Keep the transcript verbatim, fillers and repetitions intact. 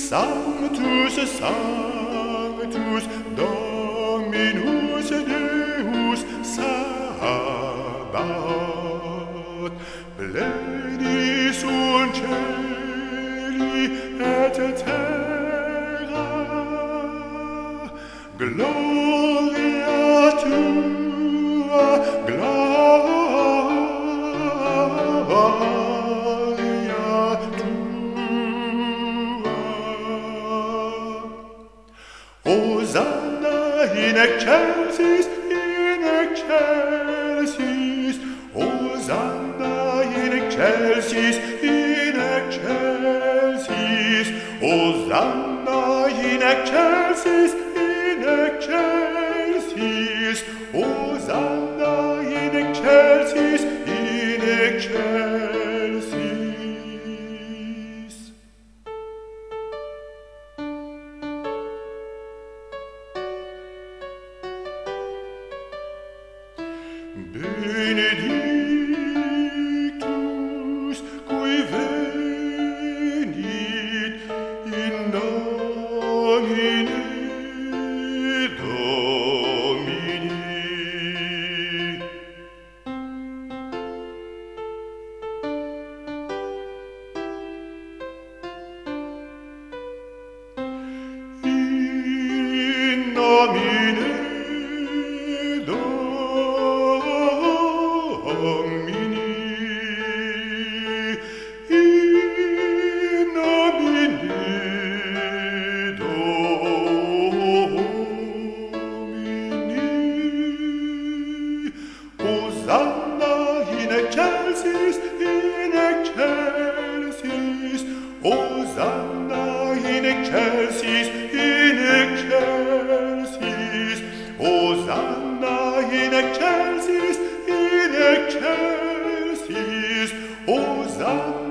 Sanctus, Sanctus, Dominus Deus Sabaoth, pleni sunt celi et terra, gloria tua, gloria tua. Hosanna in excelsis, in excelsis, Hosanna in excelsis, in excelsis, Hosanna in excelsis, in excelsis, Hosanna in excelsis, in excelsis. Benedictus qui venit in nomine Domini. In nomine Domini, in nomine Domini. Hosanna in excelsis, in excelsis, Hosanna in excelsis, in excelsis, Hosanna in excelsis, in excelsis, Hosanna